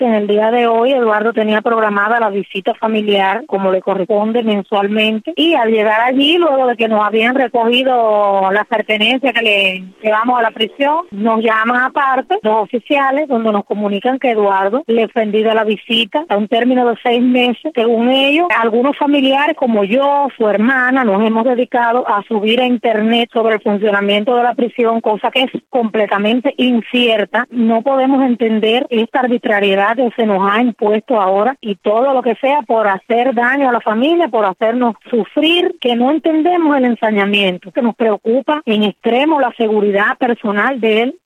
En el día de hoy, Eduardo tenía programada la visita familiar, como le corresponde mensualmente, y al llegar allí, luego de que nos habían recogido las pertenencias que le llevamos a la prisión, nos llaman aparte los oficiales, donde nos comunican que Eduardo le ofendida la visita a un término de 6 meses. Según ellos, algunos familiares como yo, su hermana, nos hemos dedicado a subir a internet sobre el funcionamiento de la prisión, cosa que es completamente incierta. No podemos entender esta arbitrariedad que se nos ha impuesto ahora y todo lo que sea por hacer daño a la familia, por hacernos sufrir, que no entendemos el ensañamiento, que nos preocupa en extremo la seguridad personal de él.